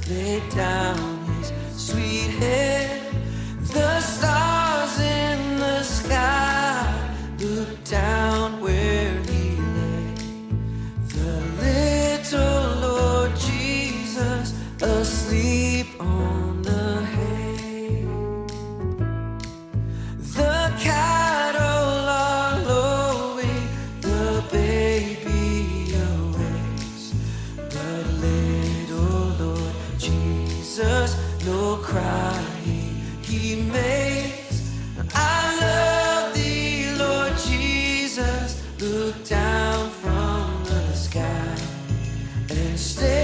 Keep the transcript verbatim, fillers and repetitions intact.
laid down his sweet head. The stars in the sky looked down where he lay. The little Lord Jesus asleep on the hay. The cattle are lowing, the baby awakes, but little Lord Jesus, no crying he makes. I love thee, Lord Jesus, look down from the sky and stay.